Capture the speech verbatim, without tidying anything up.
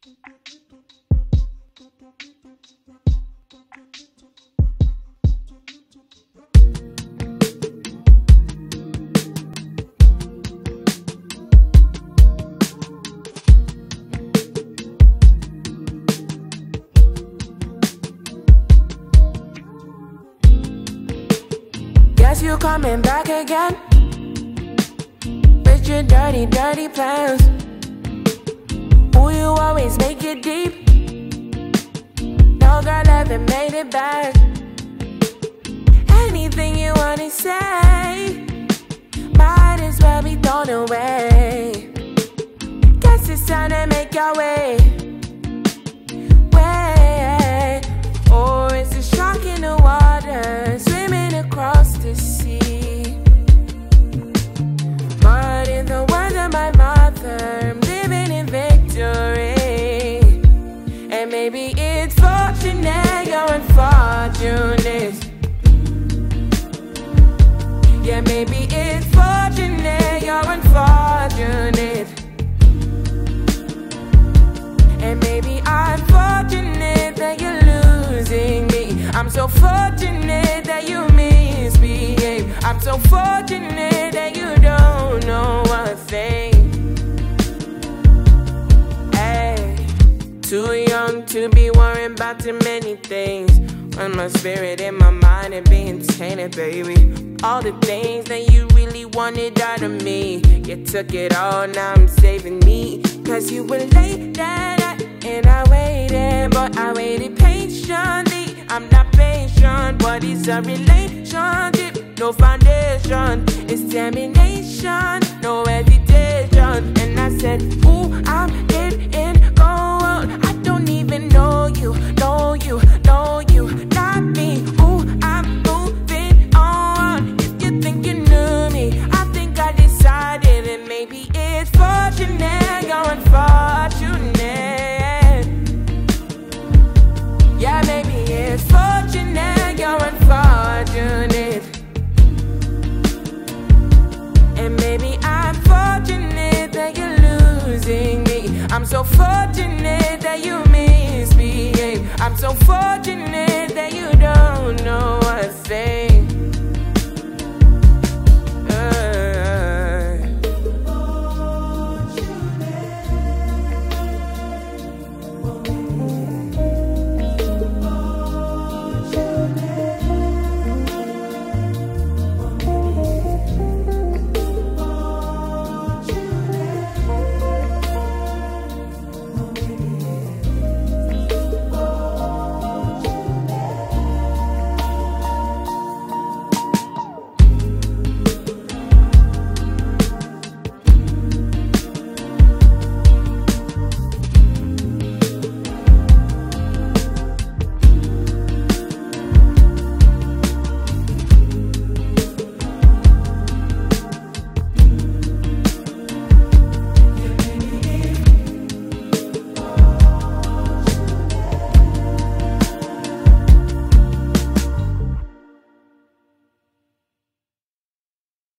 Guess you coming back again with your dirty, dirty plans. Ooh, you always make it deep. No girl ever made it back. Anything you wanna say might as well be thrown away. Guess it's time to make your way. Way. Or it's a shark in the water swimming across the sea. But in the words of my mother, I'm living in victory. And maybe it's fortunate you're unfortunate. Yeah, maybe it's fortunate you're unfortunate. And maybe I'm fortunate that you're losing me. I'm so fortunate that you misbehave. I'm so fortunate that you don't know a thing. Hey, too young to be worrying about too many things. When my spirit and my mind are being tainted, baby. All the things that you really wanted out of me, you took it all, now I'm saving me. Cause you were late that night and I waited, but I waited patiently. I'm not patient, what is a relationship? No foundation, it's termination, no hesitation. And I said, ooh, I'm getting cold. I don't even know you, know you, know you, not me. Ooh, I'm moving on. If you think you knew me, I think I decided that maybe it's fortunate you're unfortunate. Yeah, maybe it's fortunate you're unfortunate. And maybe I'm fortunate that you're losing me. I'm so fortunate that you misbehave. I'm so fortunate